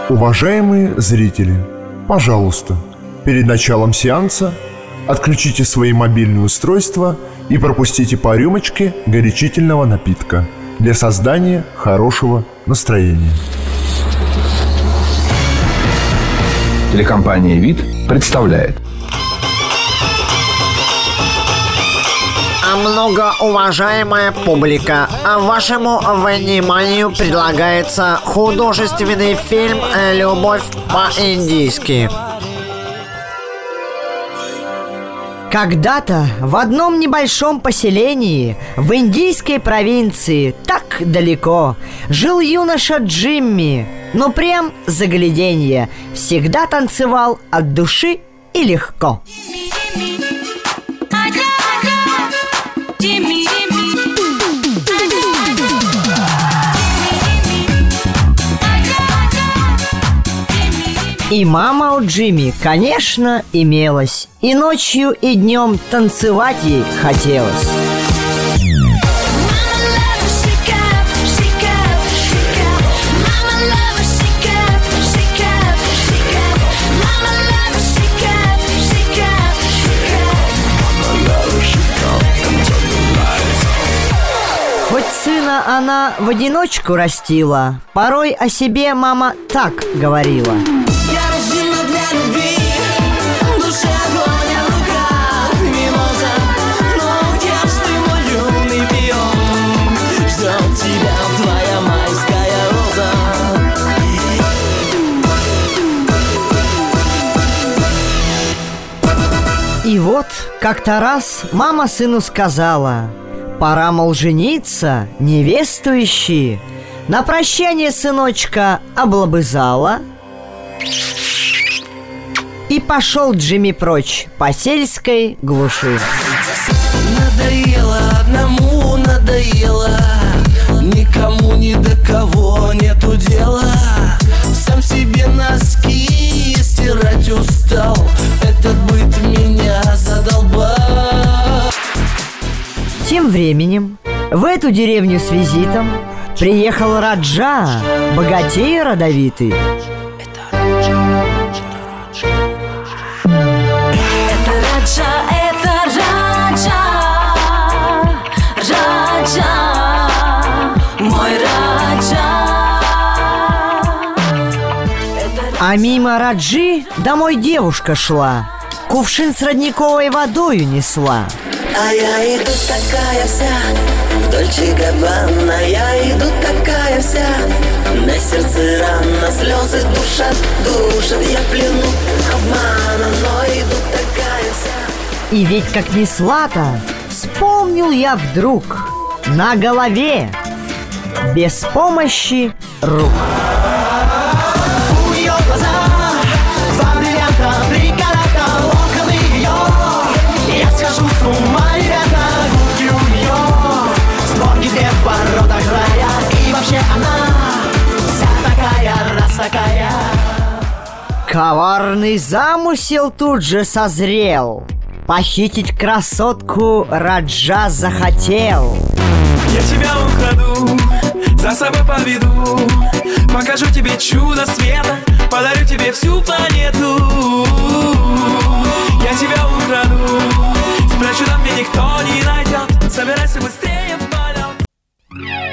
Уважаемые зрители, пожалуйста, перед началом сеанса отключите свои мобильные устройства и пропустите по рюмочке горячительного напитка для создания хорошего настроения. Телекомпания «Вид» представляет. Многоуважаемая публика, вашему вниманию предлагается художественный фильм «Любовь по-индийски». Когда-то в одном небольшом поселении в индийской провинции, так далеко, жил юноша Джимми. Но прям загляденье, всегда танцевал от души и легко. И мама у Джимми, конечно, имелась. И ночью, и днем танцевать ей хотелось. Хоть сына она в одиночку растила, порой о себе мама так говорила. И вот как-то раз мама сыну сказала: пора, мол, жениться, невесту ищи. На прощание сыночка облобызала. И пошел Джимми прочь по сельской глуши. Надоело одному, надоело, никому ни до кого нету дела. Сам себе носки стирать устал, этот быт меня задолбал. Тем временем в эту деревню с визитом приехал Раджа, богатей родовитый. А мимо Раджи домой девушка шла, кувшин с родниковой водою несла. А я иду такая вся, в Дольче Габбана. Я иду такая вся, на сердце рана, слезы душат, душат. Я в плену обмана, но иду такая вся. И ведь как несла-то, вспомнил я вдруг, на голове, без помощи рук. Коварный замысел тут же созрел. Похитить красотку Раджа захотел. Я тебя украду, за собой поведу, покажу тебе чудо света, подарю тебе всю планету. Я тебя украду, спрячу там, где никто не найдет. Собирайся быстрее в полет.